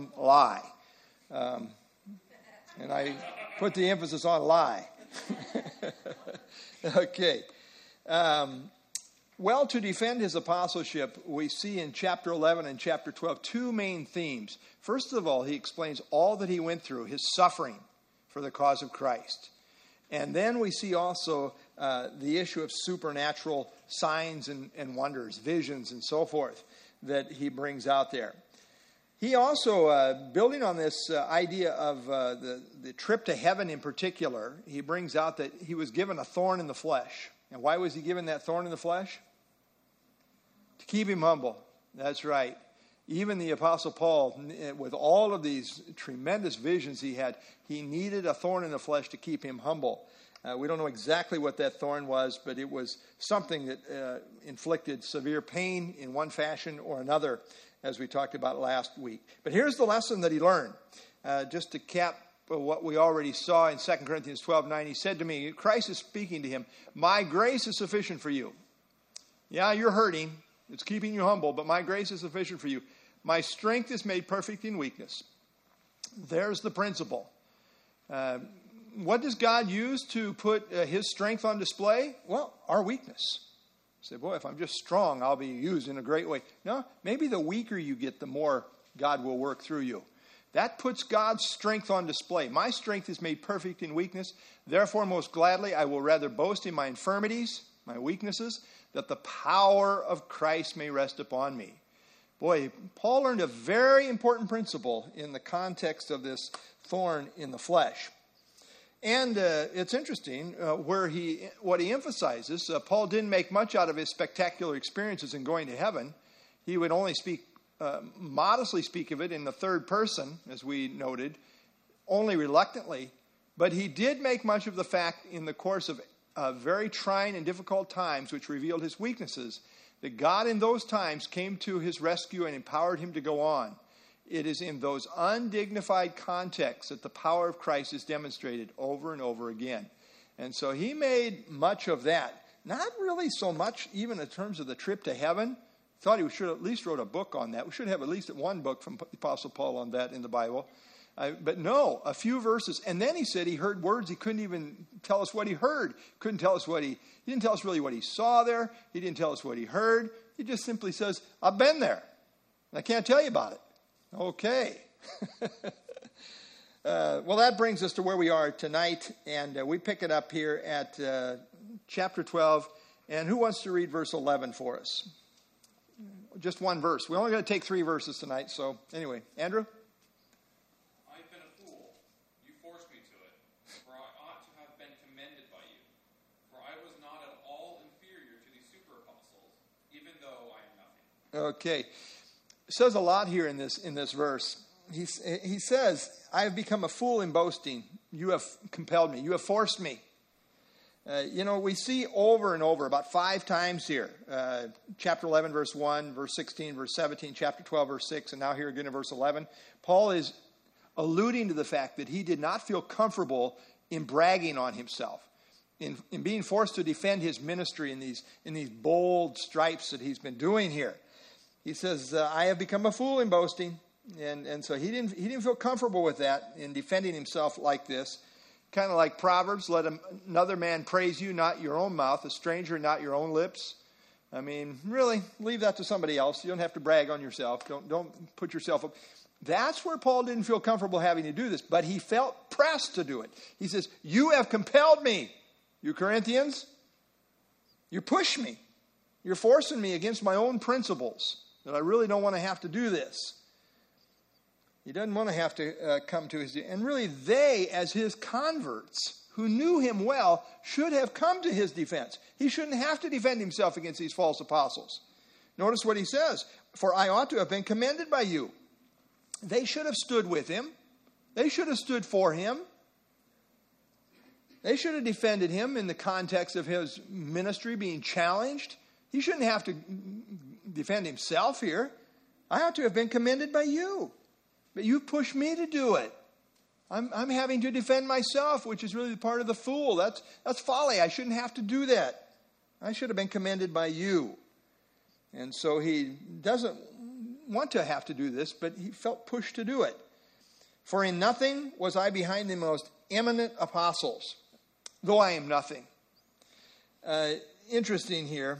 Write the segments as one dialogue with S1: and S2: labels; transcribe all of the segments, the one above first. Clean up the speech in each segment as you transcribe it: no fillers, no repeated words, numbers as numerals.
S1: important lie. And I put the emphasis on lie. Okay. Well, to defend his apostleship, we see in chapter 11 and chapter 12 two main themes. First of all, he explains all that he went through, his suffering for the cause of Christ. And then we see also the issue of supernatural signs and wonders, visions and so forth that he brings out there. He also, building on this idea of the trip to heaven in particular, he brings out that he was given a thorn in the flesh. And why was he given that thorn in the flesh? To keep him humble. That's right. Even the Apostle Paul, with all of these tremendous visions he had, he needed a thorn in the flesh to keep him humble. We don't know exactly what that thorn was, but it was something that inflicted severe pain in one fashion or another, as we talked about last week. But here's the lesson that he learned. Just to cap what we already saw in 2 Corinthians 12:9, he said to me, Christ is speaking to him, my grace is sufficient for you. Yeah, you're hurting. It's keeping you humble, but my grace is sufficient for you. My strength is made perfect in weakness. There's the principle. What does God use to put his strength on display? Well, our weakness. You say, boy, if I'm just strong, I'll be used in a great way. No, maybe the weaker you get, the more God will work through you. That puts God's strength on display. My strength is made perfect in weakness. Therefore, most gladly, I will rather boast in my infirmities, my weaknesses, that the power of Christ may rest upon me. Boy, Paul learned a very important principle in the context of this thorn in the flesh. And it's interesting what he emphasizes. Paul didn't make much out of his spectacular experiences in going to heaven. He would only modestly speak of it in the third person, as we noted, only reluctantly. But he did make much of the fact in the course of very trying and difficult times, which revealed his weaknesses, that God in those times came to his rescue and empowered him to go on. It is in those undignified contexts that the power of Christ is demonstrated over and over again. And so he made much of that. Not really so much even in terms of the trip to heaven. Thought he should at least wrote a book on that. We should have at least one book from the Apostle Paul on that in the Bible. But no, a few verses. And then he said he heard words. He couldn't even tell us what he heard. Couldn't tell us he didn't tell us really what he saw there. He didn't tell us what he heard. He just simply says, I've been there. And I can't tell you about it. Okay. Well, that brings us to where we are tonight. And we pick it up here at chapter 12. And who wants to read verse 11 for us? Just one verse. We're only going to take 3 verses tonight. So anyway, Andrew?
S2: I've been a fool. You forced me to it. For I ought to have been commended by you. For I was not at all inferior to these super apostles, even though I am nothing.
S1: Okay. It says a lot here in this verse. He says, I have become a fool in boasting. You have compelled me. You have forced me. We see over and over about 5 times here. Chapter 11, verse 1, verse 16, verse 17, chapter 12, verse 6, and now here again in verse 11. Paul is alluding to the fact that he did not feel comfortable in bragging on himself, in being forced to defend his ministry in these bold stripes that he's been doing here. He says, I have become a fool in boasting. And so he didn't feel comfortable with that in defending himself like this. Kind of like Proverbs, let another man praise you, not your own mouth, a stranger, not your own lips. I mean, really, leave that to somebody else. You don't have to brag on yourself. Don't put yourself up. That's where Paul didn't feel comfortable having to do this, but he felt pressed to do it. He says, you have compelled me, you Corinthians. You push me. You're forcing me against my own principles that I really don't want to have to do this. He doesn't want to have to come to his... And really, they, as his converts, who knew him well, should have come to his defense. He shouldn't have to defend himself against these false apostles. Notice what he says. For I ought to have been commended by you. They should have stood with him. They should have stood for him. They should have defended him in the context of his ministry being challenged. He shouldn't have to defend himself here. I ought to have been commended by you. But you pushed me to do it. I'm having to defend myself, which is really part of the fool. That's folly. I shouldn't have to do that. I should have been commended by you. And so he doesn't want to have to do this, but he felt pushed to do it. For in nothing was I behind the most eminent apostles, though I am nothing. Interesting here.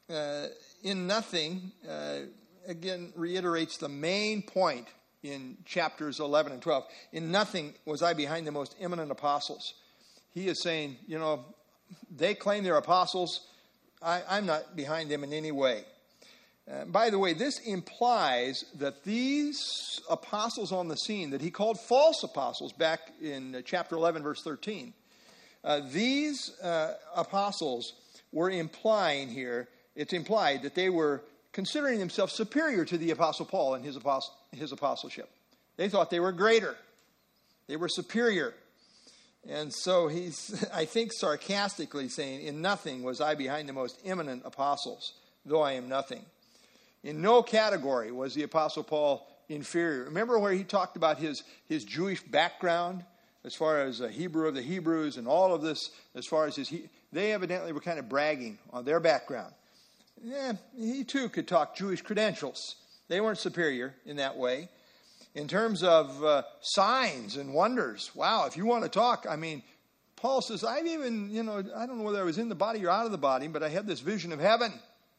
S1: In nothing, again, reiterates the main point in chapters 11 and 12. In nothing was I behind the most eminent apostles. He is saying, they claim they're apostles. I'm not behind them in any way. By the way, this implies that these apostles on the scene, that he called false apostles back in chapter 11, verse 13, these apostles were implying here, it's implied that they were considering themselves superior to the Apostle Paul and his apostleship. They thought they were greater. They were superior. And so he's, I think, sarcastically saying, in nothing was I behind the most eminent apostles, though I am nothing. In no category was the Apostle Paul inferior. Remember where he talked about his Jewish background, as far as a Hebrew of the Hebrews and all of this, as far as they evidently were kind of bragging on their background. Yeah, he too could talk Jewish credentials. They weren't superior in that way. In terms of signs and wonders, wow, if you want to talk, Paul says, I've even, I don't know whether I was in the body or out of the body, but I had this vision of heaven.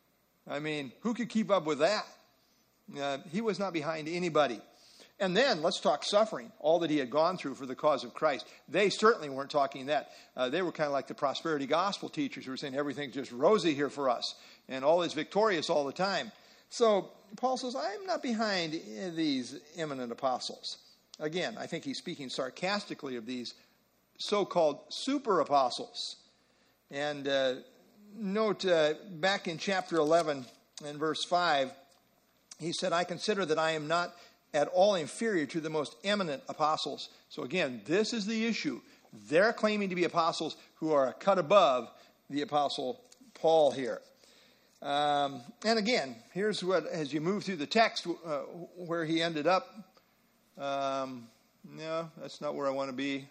S1: Who could keep up with that? He was not behind anybody. And then let's talk suffering, all that he had gone through for the cause of Christ. They certainly weren't talking that. They were kind of like the prosperity gospel teachers who were saying everything's just rosy here for us and all is victorious all the time. So Paul says, I'm not behind these eminent apostles. Again, I think he's speaking sarcastically of these so-called super apostles. And note back in chapter 11 and verse 5, he said, I consider that I am not at all inferior to the most eminent apostles. So again, this is the issue. They're claiming to be apostles who are a cut above the apostle Paul here. And again, here's what, as you move through the text, where he ended up. No, that's not where I want to be.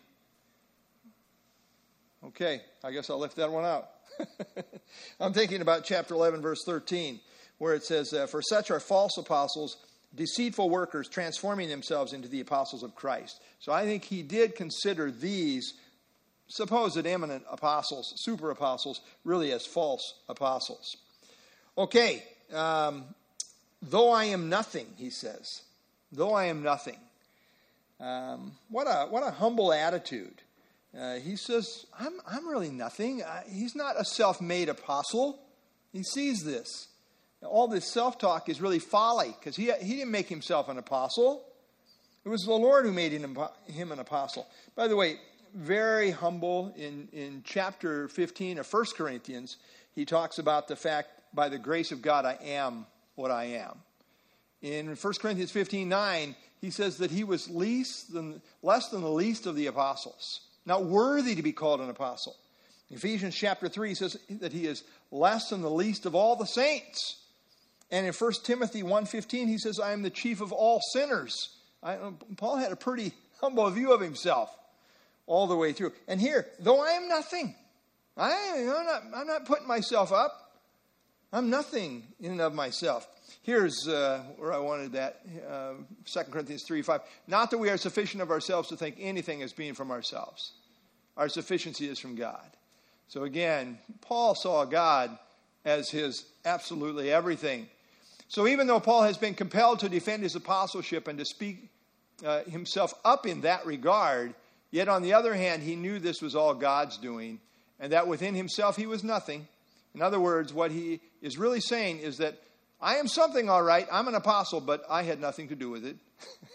S1: Okay, I guess I'll lift that one out. I'm thinking about chapter 11, verse 13, where it says, for such are false apostles, deceitful workers, transforming themselves into the apostles of Christ. So I think he did consider these supposed eminent apostles, super apostles, really as false apostles. Okay, though I am nothing, he says. Though I am nothing. What a humble attitude. He says, I'm really nothing. He's not a self-made apostle. He sees this. All this self-talk is really folly, because he didn't make himself an apostle. It was the Lord who made him an apostle. By the way, very humble. In chapter 15 of 1 Corinthians, he talks about the fact, by the grace of God, I am what I am. In 1 Corinthians 15:9, he says that he was less than the least of the apostles, not worthy to be called an apostle. In Ephesians chapter 3, he says that he is less than the least of all the saints. And in 1 Timothy 1:15, he says, I am the chief of all sinners. Paul had a pretty humble view of himself all the way through. And here, though I am nothing, I'm not putting myself up. I'm nothing in and of myself. Here's where I wanted that, 2 Corinthians 3:5. Not that we are sufficient of ourselves to think anything as being from ourselves. Our sufficiency is from God. So again, Paul saw God as his absolutely everything. So even though Paul has been compelled to defend his apostleship and to speak himself up in that regard, yet on the other hand, he knew this was all God's doing, and that within himself he was nothing. In other words, what he is really saying is that I am something, all right. I'm an apostle, but I had nothing to do with it.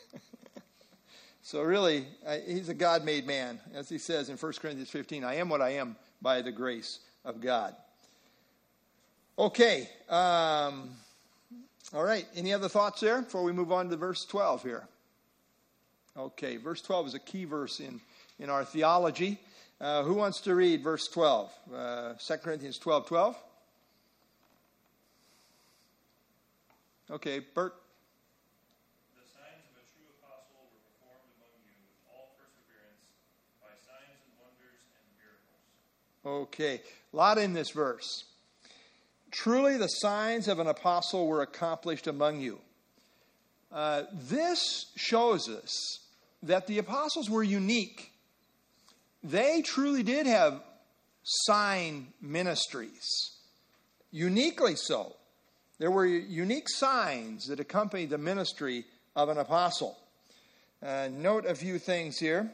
S1: So really, he's a God-made man. As he says in 1 Corinthians 15, I am what I am by the grace of God. Okay. All right. Any other thoughts there before we move on to verse 12 here? Okay. Verse 12 is a key verse in our theology. Who wants to read verse 12? 2 Corinthians 12:12. Okay, Bert.
S3: The signs of a true apostle were performed among you with all perseverance by signs and wonders and miracles.
S1: Okay, a lot in this verse. Truly the signs of an apostle were accomplished among you. This shows us that the apostles were unique. They truly did have sign ministries, uniquely so. There were unique signs that accompanied the ministry of an apostle. Note a few things here.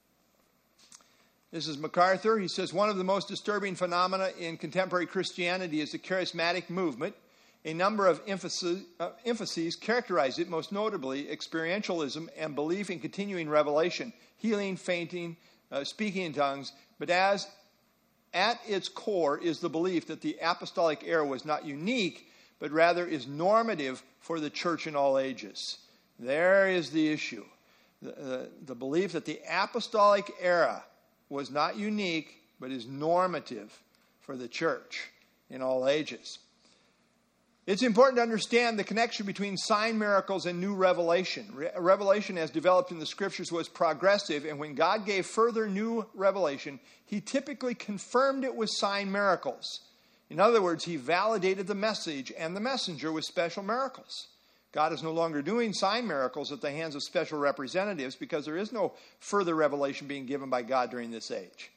S1: This is MacArthur. He says, one of the most disturbing phenomena in contemporary Christianity is the charismatic movement. A number of emphases characterize it, most notably experientialism and belief in continuing revelation, healing, fainting, speaking in tongues. But as at its core is the belief that the apostolic era was not unique, but rather is normative for the church in all ages. There is the issue. The belief that the apostolic era was not unique, but is normative for the church in all ages. It's important to understand the connection between sign miracles and new revelation. Revelation as developed in the scriptures was progressive, and when God gave further new revelation, he typically confirmed it with sign miracles. In other words, he validated the message and the messenger with special miracles. God is no longer doing sign miracles at the hands of special representatives because there is no further revelation being given by God during this age.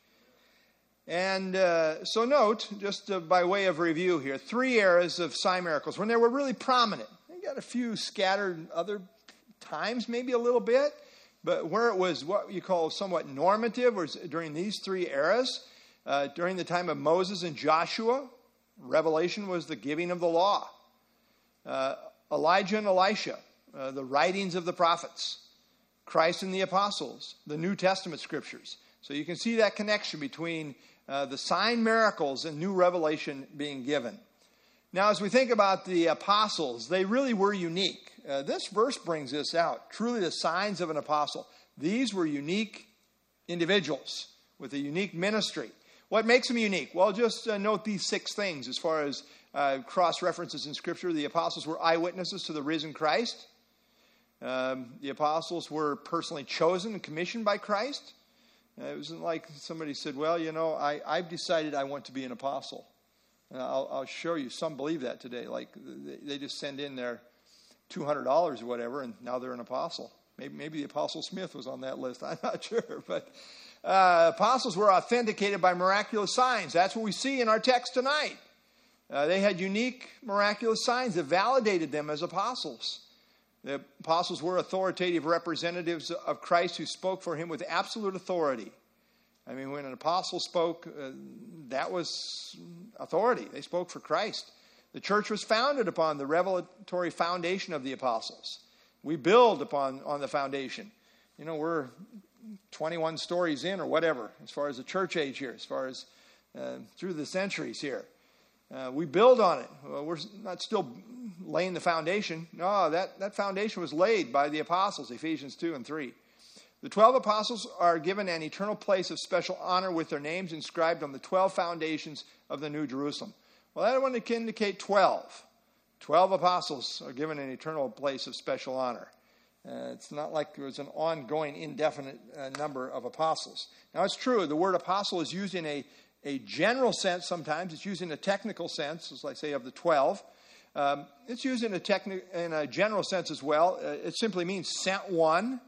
S1: And so note, just by way of review here, 3 eras of sign miracles when they were really prominent. You got a few scattered other times, maybe a little bit, but where it was what you call somewhat normative was during these 3 eras. During the time of Moses and Joshua, revelation was the giving of the law. Elijah and Elisha, the writings of the prophets. Christ and the apostles, the New Testament scriptures. So you can see that connection between the sign miracles and new revelation being given. Now, as we think about the apostles, they really were unique. This verse brings this out. Truly the signs of an apostle. These were unique individuals with a unique ministry. What makes them unique? Well, just note these 6 things as far as cross-references in Scripture. The apostles were eyewitnesses to the risen Christ. The apostles were personally chosen and commissioned by Christ. It wasn't like somebody said, well, you know, I've decided I want to be an apostle. I'll show you. Some believe that today. Like they just send in their $200 or whatever, and now they're an apostle. Maybe the Apostle Smith was on that list. I'm not sure. But apostles were authenticated by miraculous signs. That's what we see in our text tonight. They had unique miraculous signs that validated them as apostles. The apostles were authoritative representatives of Christ who spoke for him with absolute authority. I mean, when an apostle spoke, that was authority. They spoke for Christ. The church was founded upon the revelatory foundation of the apostles. We build on the foundation. You know, we're 21 stories in or whatever, as far as the church age here, as far as through the centuries here. We build on it. Well, we're not still laying the foundation. No, that foundation was laid by the apostles, Ephesians 2 and 3. The 12 apostles are given an eternal place of special honor with their names inscribed on the 12 foundations of the New Jerusalem. Well, that would indicate 12. 12 apostles are given an eternal place of special honor. It's not like there was an ongoing, indefinite number of apostles. Now, it's true, the word apostle is used in a general sense sometimes. It's used in a technical sense, as I say, of the 12. It's used in a general sense as well. It simply means sent one.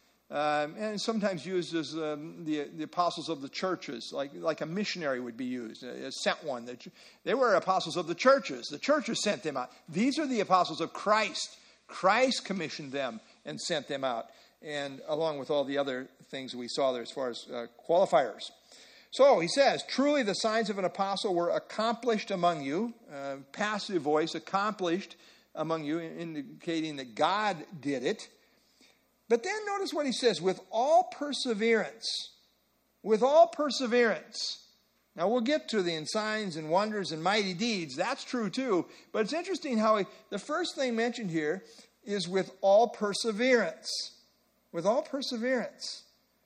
S1: And sometimes used as the apostles of the churches, like a missionary would be used, a sent one. They were apostles of the churches. The churches sent them out. These are the apostles of Christ. Christ commissioned them and sent them out, and along with all the other things we saw there as far as qualifiers. So he says, truly the signs of an apostle were accomplished among you, passive voice, accomplished among you, indicating that God did it. But then notice what he says, with all perseverance. With all perseverance. Now we'll get to the signs and wonders and mighty deeds. That's true too. But it's interesting how the first thing mentioned here is with all perseverance. With all perseverance.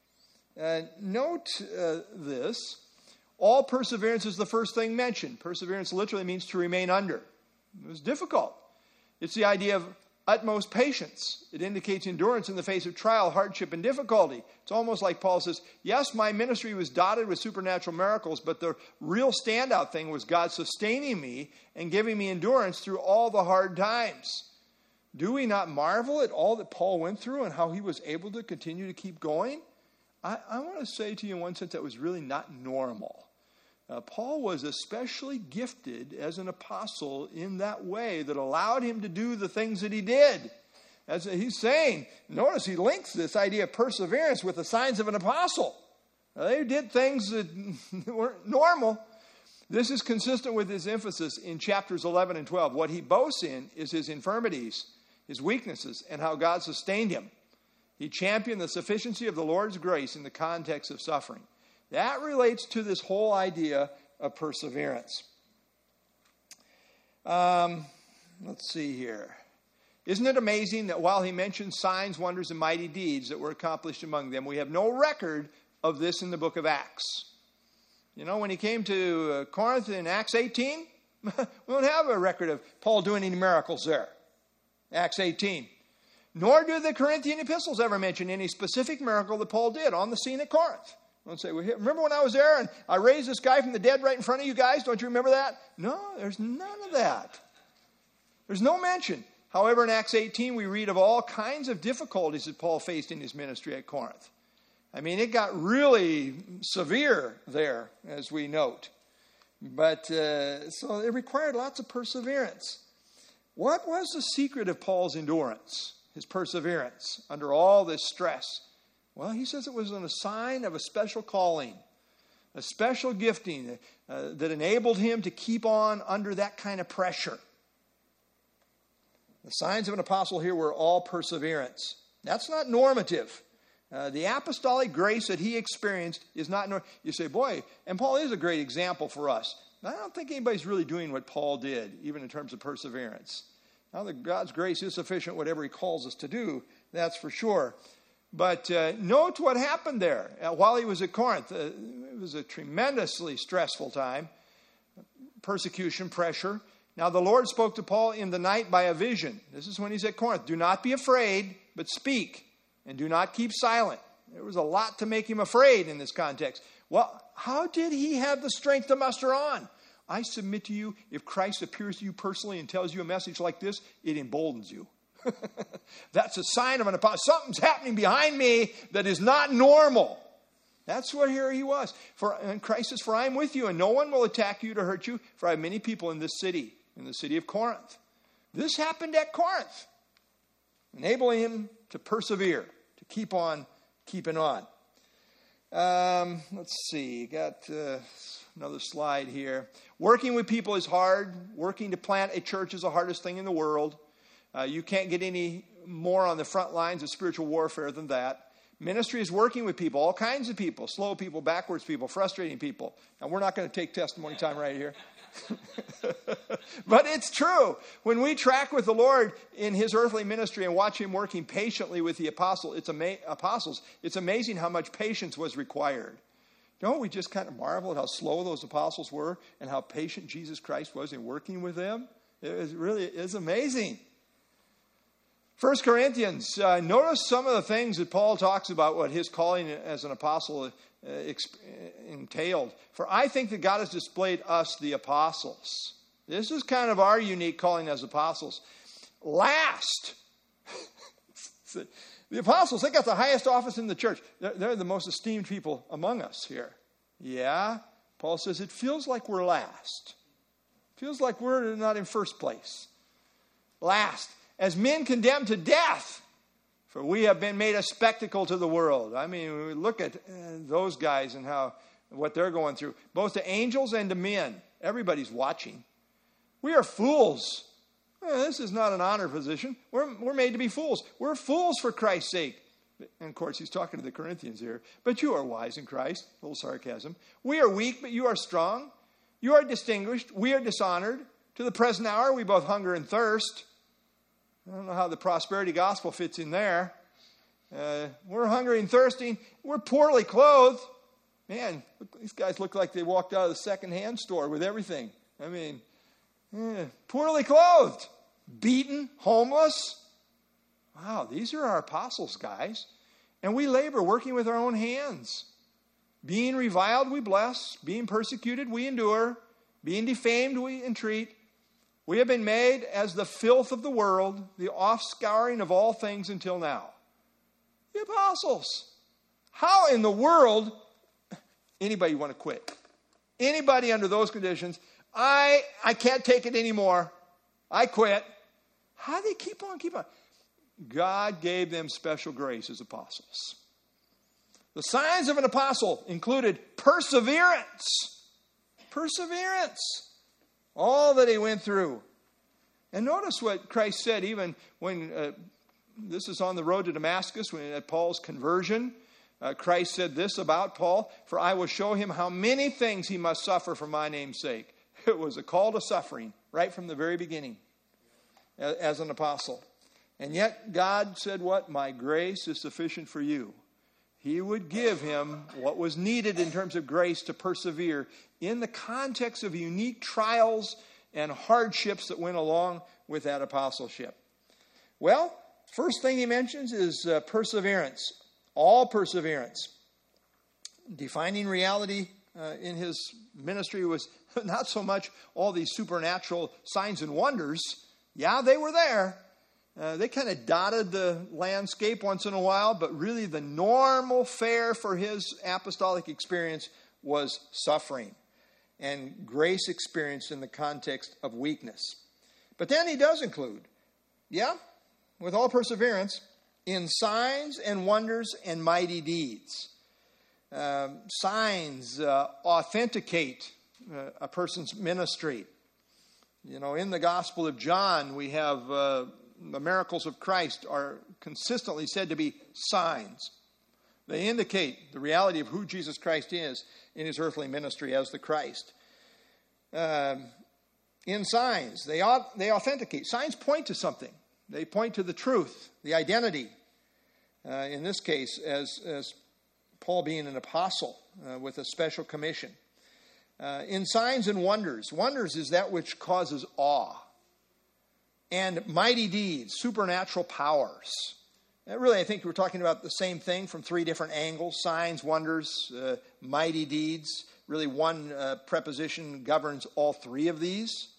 S1: Note this. All perseverance is the first thing mentioned. Perseverance literally means to remain under. It was difficult. It's the idea of utmost patience. It indicates endurance in the face of trial, hardship, and difficulty. It's almost like Paul says, yes, my ministry was dotted with supernatural miracles, but the real standout thing was God sustaining me and giving me endurance through all the hard times. Do we not marvel at all that Paul went through and how he was able to continue to keep going? I want to say to you in one sense that was really not normal. Paul was especially gifted as an apostle in that way that allowed him to do the things that he did. As he's saying, notice he links this idea of perseverance with the signs of an apostle. They did things that weren't normal. This is consistent with his emphasis in chapters 11 and 12. What he boasts in is his infirmities, his weaknesses, and how God sustained him. He championed the sufficiency of the Lord's grace in the context of suffering. That relates to this whole idea of perseverance. Let's see here. Isn't it amazing that while he mentions signs, wonders, and mighty deeds that were accomplished among them, we have no record of this in the book of Acts? You know, when he came to Corinth in Acts 18, we don't have a record of Paul doing any miracles there. Acts 18. Nor do the Corinthian epistles ever mention any specific miracle that Paul did on the scene at Corinth. Don't say, well, remember when I was there and I raised this guy from the dead right in front of you guys? Don't you remember that? No, there's none of that. There's no mention. However, in Acts 18, we read of all kinds of difficulties that Paul faced in his ministry at Corinth. I mean, it got really severe there, as we note. But so it required lots of perseverance. What was the secret of Paul's endurance, his perseverance, under all this stress? Well, he says it was a sign of a special calling, a special gifting that enabled him to keep on under that kind of pressure. The signs of an apostle here were all perseverance. That's not normative. The apostolic grace that he experienced is not normative. You say, boy, and Paul is a great example for us. I don't think anybody's really doing what Paul did, even in terms of perseverance. Now that God's grace is sufficient, whatever he calls us to do, that's for sure. But note what happened there while he was at Corinth. It was a tremendously stressful time. Persecution, pressure. Now the Lord spoke to Paul in the night by a vision. This is when he's at Corinth. Do not be afraid, but speak, and do not keep silent. There was a lot to make him afraid in this context. Well, how did he have the strength to muster on? I submit to you, if Christ appears to you personally and tells you a message like this, it emboldens you. That's a sign of an apostle. Something's happening behind me that is not normal. That's what here he was. And Christ says, for I am with you, and no one will attack you to hurt you, for I have many people in this city, in the city of Corinth. This happened at Corinth, enabling him to persevere, to keep on keeping on. Let's see, got another slide here. Working with people is hard. Working to plant a church is the hardest thing in the world. You can't get any more on the front lines of spiritual warfare than that. Ministry is working with people, all kinds of people, slow people, backwards people, frustrating people. And we're not going to take testimony time right here. But it's true. When we track with the Lord in his earthly ministry and watch him working patiently with the apostles, it's amazing how much patience was required. Don't we just kind of marvel at how slow those apostles were and how patient Jesus Christ was in working with them? It really is amazing. 1 Corinthians, notice some of the things that Paul talks about what his calling as an apostle entailed. For I think that God has displayed us, the apostles. This is kind of our unique calling as apostles. Last. The apostles, they got the highest office in the church. They're the most esteemed people among us here. Yeah, Paul says it feels like we're last. Feels like we're not in first place. Last. As men condemned to death, for we have been made a spectacle to the world. I mean, we look at those guys and what they're going through, both to angels and to men. Everybody's watching. We are fools. This is not an honor position. We're made to be fools. We're fools for Christ's sake. And of course, he's talking to the Corinthians here. But you are wise in Christ. A little sarcasm. We are weak, but you are strong. You are distinguished. We are dishonored. To the present hour, we both hunger and thirst. I don't know how the prosperity gospel fits in there. We're hungry and thirsting. We're poorly clothed. Man, these guys look like they walked out of the second-hand store with everything. I mean, poorly clothed, beaten, homeless. Wow, these are our apostles, guys. And we labor, working with our own hands. Being reviled, we bless. Being persecuted, we endure. Being defamed, we entreat. We have been made as the filth of the world, the offscouring of all things until now. The apostles. How in the world, anybody want to quit? Anybody under those conditions, I can't take it anymore. I quit. How do they keep on? God gave them special grace as apostles. The signs of an apostle included perseverance. Perseverance. All that he went through. And notice what Christ said even when, this is on the road to Damascus, when at Paul's conversion. Christ said this about Paul, "For I will show him how many things he must suffer for my name's sake." It was a call to suffering right from the very beginning as an apostle. And yet God said what? "My grace is sufficient for you." He would give him what was needed in terms of grace to persevere in the context of unique trials and hardships that went along with that apostleship. Well, first thing he mentions is perseverance. All perseverance. Defining reality in his ministry was not so much all these supernatural signs and wonders. Yeah, they were there. They kind of dotted the landscape once in a while, but really the normal fare for his apostolic experience was suffering and grace experienced in the context of weakness. But then he does include, with all perseverance, in signs and wonders and mighty deeds. Signs authenticate a person's ministry. You know, in the Gospel of John, we have the miracles of Christ are consistently said to be signs. They indicate the reality of who Jesus Christ is in his earthly ministry as the Christ. In signs, they authenticate. Signs point to something. They point to the truth, the identity. In this case, as Paul being an apostle with a special commission. In signs and wonders. Wonders is that which causes awe. And mighty deeds, supernatural powers. Really, I think we're talking about the same thing from three different angles. Signs, wonders, mighty deeds. Really, one preposition governs all three of these.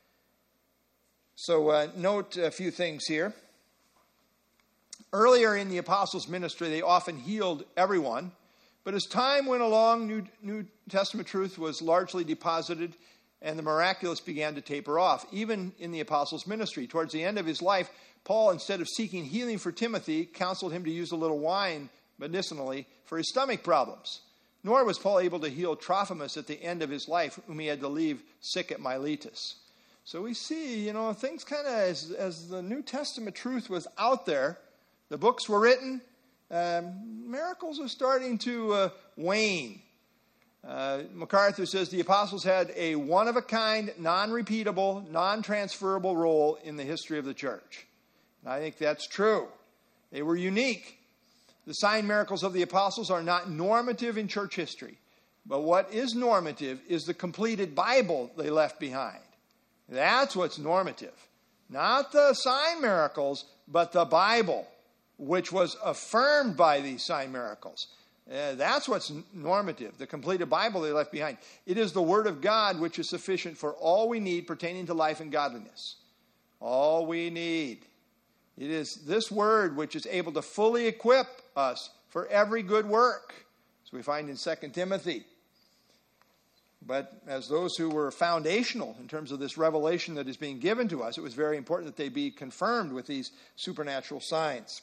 S1: So note a few things here. Earlier in the apostles' ministry, they often healed everyone. But as time went along, New Testament truth was largely deposited, and the miraculous began to taper off, even in the apostles' ministry. Towards the end of his life, Paul, instead of seeking healing for Timothy, counseled him to use a little wine medicinally for his stomach problems. Nor was Paul able to heal Trophimus at the end of his life, whom he had to leave sick at Miletus. So we see, things kind of, as the New Testament truth was out there, the books were written, miracles are starting to wane. MacArthur says the apostles had a one-of-a-kind, non-repeatable, non-transferable role in the history of the church. And I think that's true. They were unique. The sign miracles of the apostles are not normative in church history. But what is normative is the completed Bible they left behind. That's what's normative. Not the sign miracles, but the Bible, which was affirmed by these sign miracles. That's what's normative, the completed Bible they left behind. It is the Word of God which is sufficient for all we need pertaining to life and godliness. All we need. It is this Word which is able to fully equip us for every good work, as we find in 2 Timothy. But as those who were foundational in terms of this revelation that is being given to us, it was very important that they be confirmed with these supernatural signs.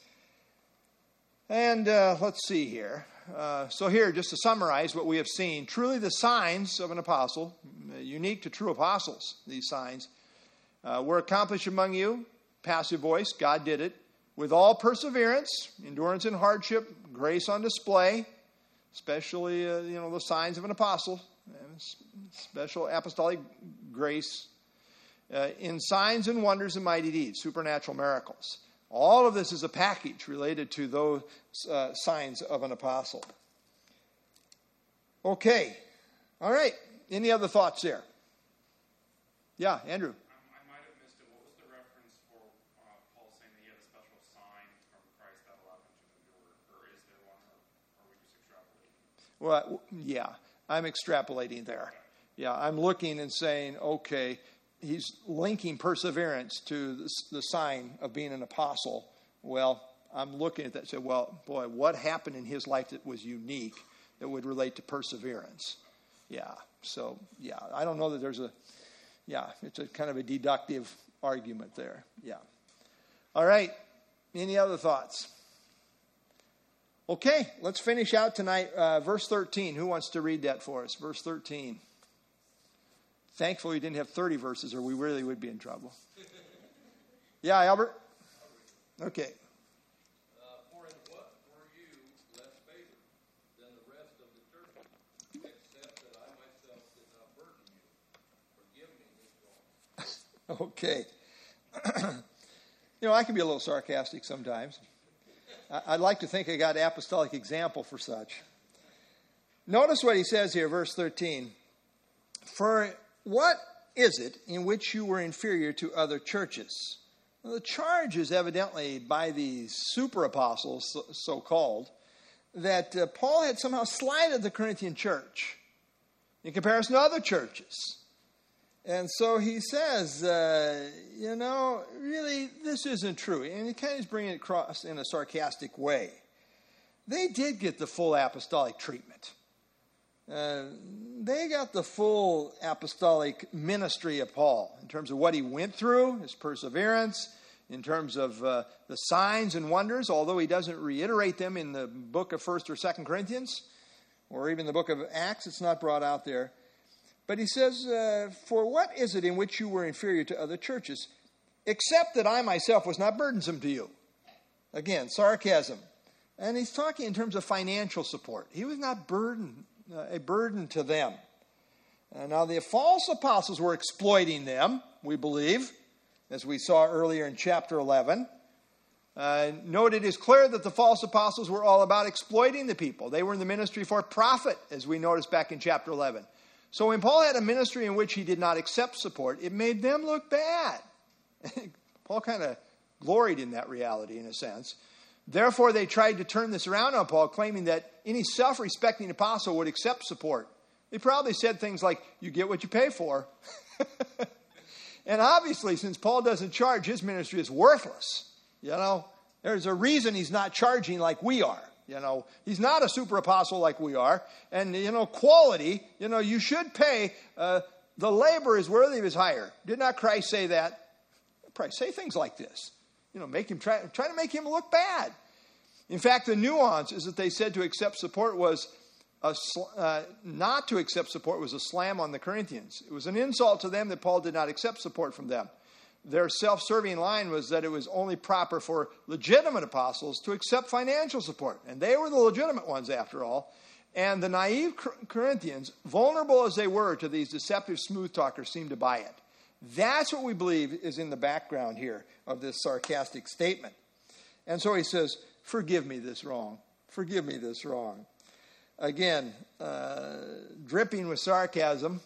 S1: And let's see here. So here, just to summarize what we have seen, truly the signs of an apostle, unique to true apostles, these signs, were accomplished among you. Passive voice, God did it. With all perseverance, endurance in hardship, grace on display, especially, the signs of an apostle, special apostolic grace, in signs and wonders and mighty deeds, supernatural miracles. All of this is a package related to those signs of an apostle. Okay. All right. Any other thoughts there? Yeah, Andrew.
S2: I might have missed it. What was the reference for Paul saying that he had a special sign from Christ that allowed him to endure? Or is there one, or are we just extrapolating?
S1: Well, yeah, I'm extrapolating there. Yeah, I'm looking and saying, okay, he's linking perseverance to the sign of being an apostle. Well, I'm looking at that and say, well, boy, what happened in his life that was unique that would relate to perseverance? Yeah. So, yeah, I don't know that there's it's a kind of a deductive argument there. Yeah. All right. Any other thoughts? Okay, let's finish out tonight. Verse 13. Who wants to read that for us? Verse 13. Thankfully, we didn't have 30 verses or we really would be in trouble. Yeah, Albert? Okay.
S4: For in what were you less favored than the rest of the churches, except that I myself did not burden you? Forgive me this wrong.
S1: Okay. I can be a little sarcastic sometimes. I'd like to think I got apostolic example for such. Notice what he says here, verse 13. For what is it in which you were inferior to other churches? Well, the charge is evidently by these super apostles, so-called, that Paul had somehow slighted the Corinthian church in comparison to other churches. And so he says, really, this isn't true. And he kind of is bringing it across in a sarcastic way. They did get the full apostolic treatment. They got the full apostolic ministry of Paul in terms of what he went through, his perseverance, in terms of the signs and wonders, although he doesn't reiterate them in the book of 1st or 2nd Corinthians, or even the book of Acts. It's not brought out there. But he says, for what is it in which you were inferior to other churches, except that I myself was not burdensome to you? Again, sarcasm. And he's talking in terms of financial support. He was not a burden to them. Now, the false apostles were exploiting them, we believe, as we saw earlier in chapter 11. Note it is clear that the false apostles were all about exploiting the people. They were in the ministry for profit, as we noticed back in chapter 11. So when Paul had a ministry in which he did not accept support, it made them look bad. Paul kind of gloried in that reality in a sense. Therefore, they tried to turn this around on Paul, claiming that any self-respecting apostle would accept support. They probably said things like, you get what you pay for. And obviously, since Paul doesn't charge, his ministry is worthless. There's a reason he's not charging like we are. He's not a super apostle like we are. And, quality, you should pay. The labor is worthy of his hire. Did not Christ say that? Christ say things like this. Make him try to make him look bad. In fact, the nuance is that they said to accept support was not to accept support was a slam on the Corinthians. It was an insult to them that Paul did not accept support from them. Their self-serving line was that it was only proper for legitimate apostles to accept financial support. And they were the legitimate ones, after all. And the naive Corinthians, vulnerable as they were to these deceptive smooth talkers, seemed to buy it. That's what we believe is in the background here of this sarcastic statement. And so he says, forgive me this wrong. Forgive me this wrong. Again, dripping with sarcasm.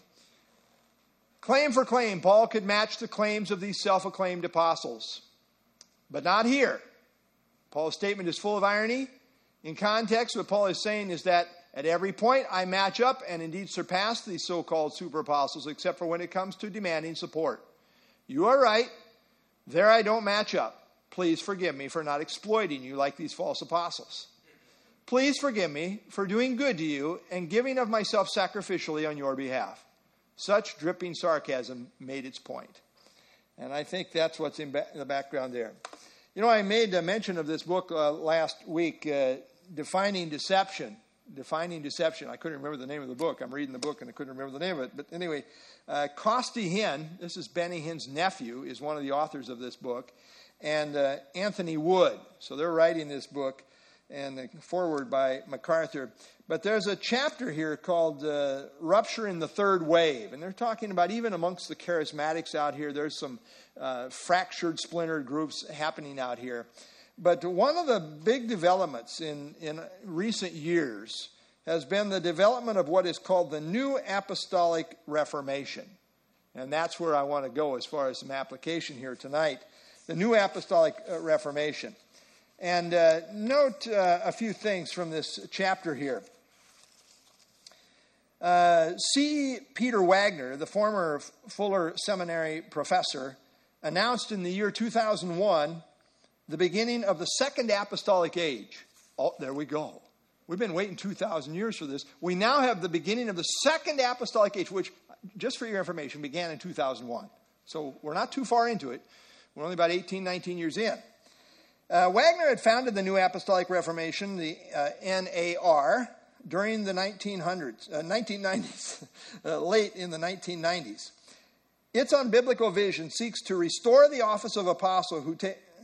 S1: Claim for claim, Paul could match the claims of these self-acclaimed apostles. But not here. Paul's statement is full of irony. In context, what Paul is saying is that at every point I match up and indeed surpass these so-called super apostles, except for when it comes to demanding support. You are right. There I don't match up. Please forgive me for not exploiting you like these false apostles. Please forgive me for doing good to you and giving of myself sacrificially on your behalf. Such dripping sarcasm made its point. And I think that's what's in the background there. I made a mention of this book last week, Defining Deception. Defining Deception. I couldn't remember the name of the book. I'm reading the book and I couldn't remember the name of it. But anyway, Costi Hinn, this is Benny Hinn's nephew, is one of the authors of this book, and Anthony Wood. So they're writing this book, and the foreword by MacArthur. But there's a chapter here called Rupture in the Third Wave. And they're talking about even amongst the charismatics out here, there's some fractured, splintered groups happening out here. But one of the big developments in recent years has been the development of what is called the New Apostolic Reformation. And that's where I want to go as far as some application here tonight. The New Apostolic Reformation. And note a few things from this chapter here. C. Peter Wagner, the former Fuller Seminary professor, announced in the year 2001 the beginning of the Second Apostolic Age. Oh, there we go. We've been waiting 2,000 years for this. We now have the beginning of the Second Apostolic Age, which, just for your information, began in 2001. So we're not too far into it. We're only about 18, 19 years in. Wagner had founded the New Apostolic Reformation, the NAR, during the 1990s, late in the 1990s. Its unbiblical vision seeks to restore the office of apostle who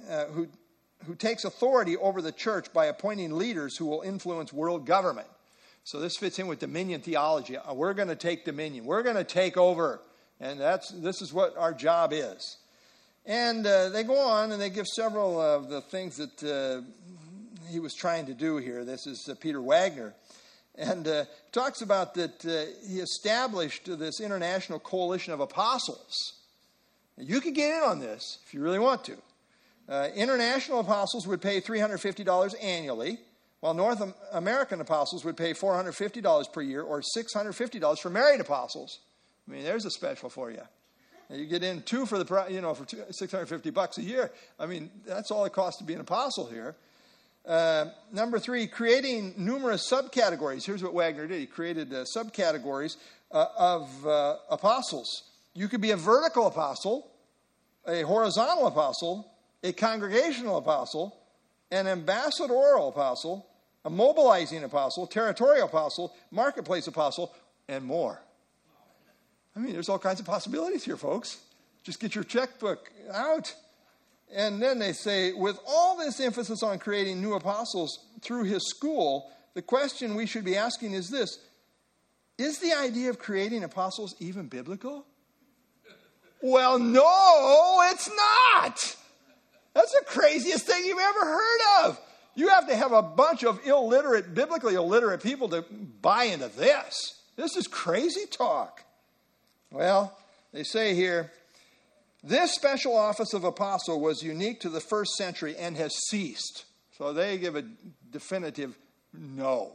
S1: takes authority over the church by appointing leaders who will influence world government. So this fits in with dominion theology. We're going to take dominion. We're going to take over. And this is what our job is. And they go on and they give several of the things that he was trying to do here. This is Peter Wagner. And talks about that he established this international coalition of apostles. You can get in on this if you really want to. International apostles would pay $350 annually, while North American apostles would pay $450 per year, or $650 for married apostles. I mean, there's a special for you. You get in two for for $650 a year. I mean, that's all it costs to be an apostle here. Number 3, creating numerous subcategories. Here's what Wagner did. He created subcategories of apostles. You could be a vertical apostle, a horizontal apostle, a congregational apostle, an ambassadorial apostle, a mobilizing apostle, territorial apostle, marketplace apostle, and more. I mean, there's all kinds of possibilities here, folks. Just get your checkbook out. And then they say, with all this emphasis on creating new apostles through his school, the question we should be asking is this: is the idea of creating apostles even biblical? Well, no, it's not. That's the craziest thing you've ever heard of. You have to have a bunch of biblically illiterate people to buy into this. This is crazy talk. Well, they say here, this special office of apostle was unique to the first century and has ceased. So they give a definitive no.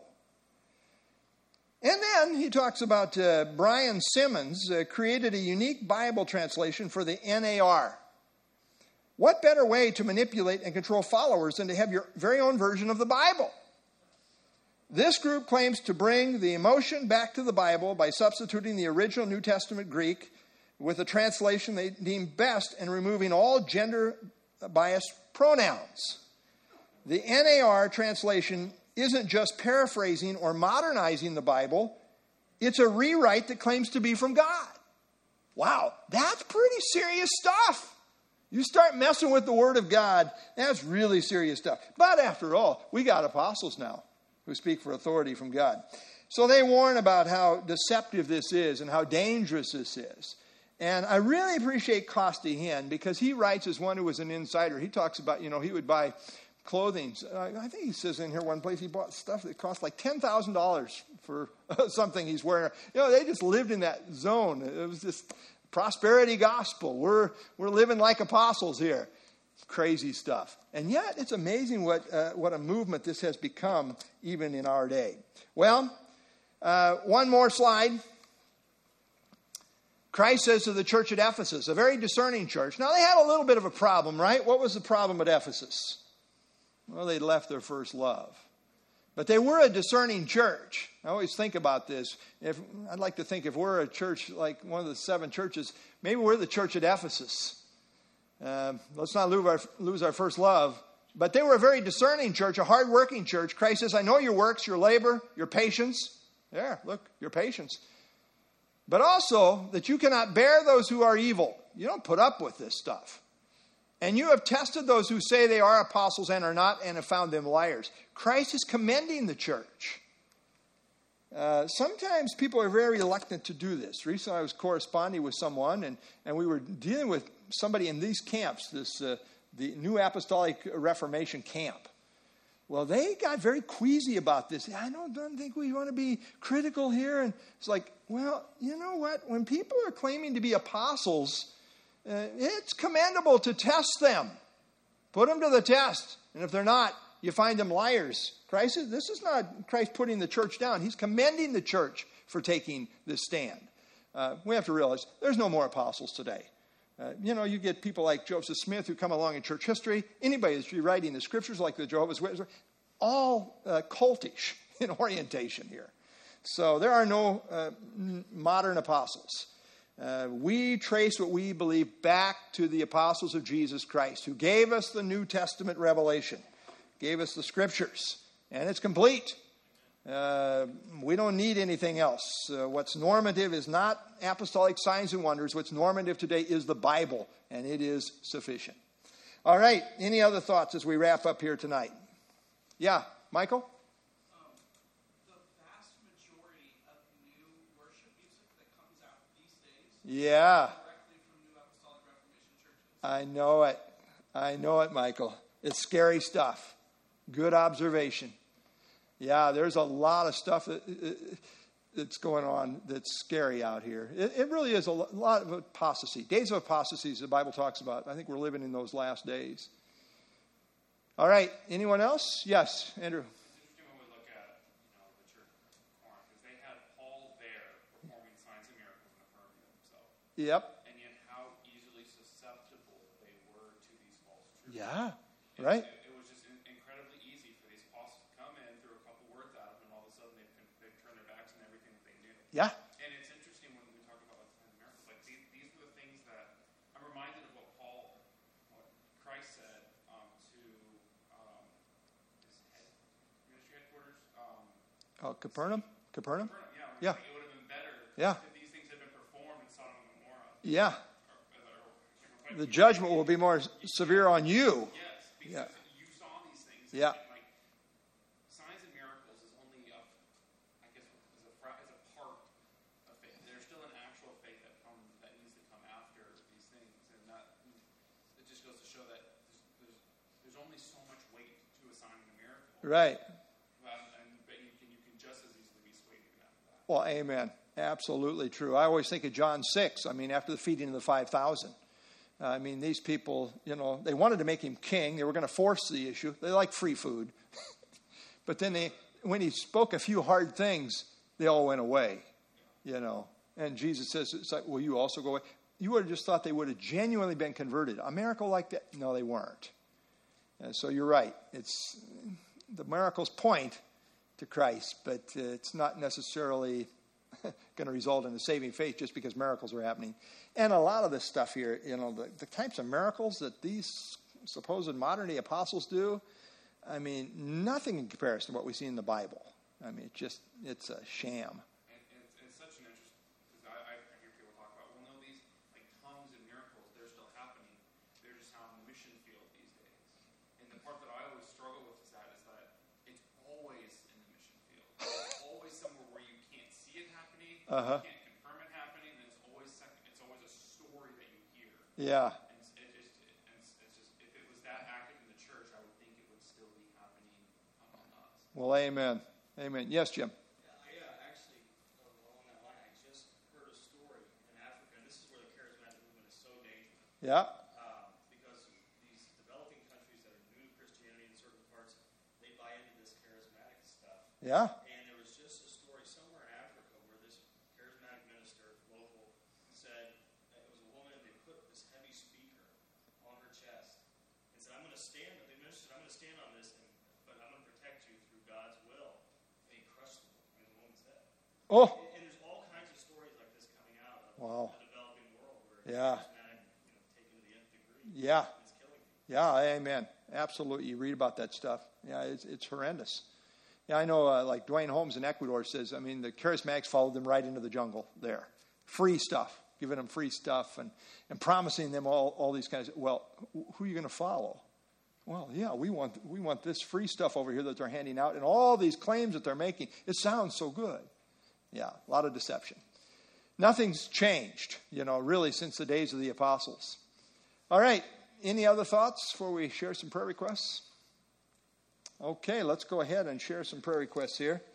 S1: And then he talks about Brian Simmons created a unique Bible translation for the NAR. What better way to manipulate and control followers than to have your very own version of the Bible? This group claims to bring the emotion back to the Bible by substituting the original New Testament Greek with a translation they deem best and removing all gender-biased pronouns. The NAR translation isn't just paraphrasing or modernizing the Bible. It's a rewrite that claims to be from God. Wow, that's pretty serious stuff. You start messing with the Word of God, that's really serious stuff. But after all, we got apostles now who speak for authority from God. So they warn about how deceptive this is and how dangerous this is. And I really appreciate Costi Hinn because he writes as one who was an insider. He talks about, he would buy clothing. I think he says in here one place he bought stuff that cost like $10,000 for something he's wearing. They just lived in that zone. It was this prosperity gospel. We're living like apostles here. Crazy stuff. And yet it's amazing what a movement this has become even in our day. Well, one more slide. Christ says to the church at Ephesus, a very discerning church. Now, they had a little bit of a problem, right? What was the problem at Ephesus? Well, they'd left their first love. But they were a discerning church. I always think about this. I'd like to think if we're a church like one of the 7 churches, maybe we're the church at Ephesus. Let's not lose our first love. But they were a very discerning church, a hard-working church. Christ says, I know your works, your labor, your patience. There, look, your patience. But also that you cannot bear those who are evil. You don't put up with this stuff. And you have tested those who say they are apostles and are not, and have found them liars. Christ is commending the church. Sometimes people are very reluctant to do this. Recently I was corresponding with someone, and we were dealing with somebody in these camps, the New Apostolic Reformation camp. Well, they got very queasy about this. I don't think we want to be critical here. And it's like, well, you know what? When people are claiming to be apostles, it's commendable to test them. Put them to the test. And if they're not, you find them liars. This is not Christ putting the church down. He's commending the church for taking this stand. We have to realize there's no more apostles today. You get people like Joseph Smith who come along in church history. Anybody that's rewriting the scriptures like the Jehovah's Witnesses, all cultish in orientation here. So there are no modern apostles. We trace what we believe back to the apostles of Jesus Christ, who gave us the New Testament revelation, gave us the scriptures, and it's complete. We don't need anything else. What's normative is not apostolic signs and wonders. What's normative today is the Bible, and it is sufficient. All right, any other thoughts as we wrap up here tonight? Yeah, Michael? Yeah. I know it, Michael. It's scary stuff. Good observation. Yeah, there's a lot of stuff that's going on that's scary out here. It really is a lot of apostasy. Days of apostasy, the Bible talks about. I think we're living in those last days. All right. Anyone else? Yes, Andrew. Yep.
S2: And yet how easily susceptible they were to these false truths.
S1: Yeah, right.
S2: It was just incredibly easy for these apostles to come in, throw a couple words at them, and all of a sudden they've turned their backs on everything that they knew.
S1: Yeah.
S2: And it's interesting when we talk about signs and miracles. Like these were the things that I'm reminded of what Christ said to his ministry headquarters.
S1: Capernaum? Capernaum?
S2: Yeah.
S1: Yeah.
S2: It would have been better.
S1: Yeah.
S2: Yeah.
S1: The judgment will be more severe on you.
S2: Yes, because you saw these things.
S1: Yeah.
S2: And signs and miracles is only, I guess, is a part of faith. There's still an actual faith that needs to come after these things, and it just goes to show that there's only so much weight to a sign and a miracle.
S1: Right.
S2: But you can just as easily be swayed even after that.
S1: Well, amen. Absolutely true. I always think of John 6. After the feeding of the 5,000. These people, they wanted to make him king. They were going to force the issue. They like free food. But then when he spoke a few hard things, they all went away, And Jesus says, it's like, will you also go away? You would have just thought they would have genuinely been converted. A miracle like that? No, they weren't. And so you're right. It's the miracles point to Christ, but it's not necessarily going to result in a saving faith just because miracles are happening. And a lot of this stuff here, the types of miracles that these supposed modern-day apostles do, nothing in comparison to what we see in the Bible. It's a sham.
S2: And it's such an interesting, because I hear people talk about, these tongues and miracles, they're still happening. They're just out on the mission field these days. And the part that I always struggle with is that it's always in the mission field. It's always somewhere where you can't see it happening, you can't confirm it happening, and it's always a story that you hear.
S1: Yeah.
S2: And it's just, if it was that active in the church, I would think it would still be happening among us.
S1: Well, amen. Amen. Yes, Jim.
S3: Actually, along that line, I just heard a story in Africa, and this is where the charismatic movement is so dangerous.
S1: Yeah.
S3: Because these developing countries that are new to Christianity in certain parts, they buy into this charismatic stuff.
S1: Yeah.
S3: And there was just a story somewhere in Africa where this charismatic minister, local, said that it was a woman, and they put this heavy speaker on her chest and said, I'm going to stand on this, but I'm going to protect you through God's will. And he crushed the woman's head.
S1: Oh.
S3: And there's all kinds of stories like this coming out of
S1: Wow.
S3: the developing world where
S1: Yeah.
S3: charismatic, taken to the nth degree.
S1: Yeah.
S3: It's killing people.
S1: Yeah, amen. Absolutely. You read about that stuff. Yeah, it's horrendous. Yeah, I know, like Dwayne Holmes in Ecuador says, the charismatics followed them right into the jungle there. Free stuff, giving them free stuff and promising them all these kinds of, well, who are you going to follow? Well, yeah, we want this free stuff over here that they're handing out and all these claims that they're making. It sounds so good. Yeah, a lot of deception. Nothing's changed, really since the days of the apostles. All right, any other thoughts before we share some prayer requests? Okay, let's go ahead and share some prayer requests here.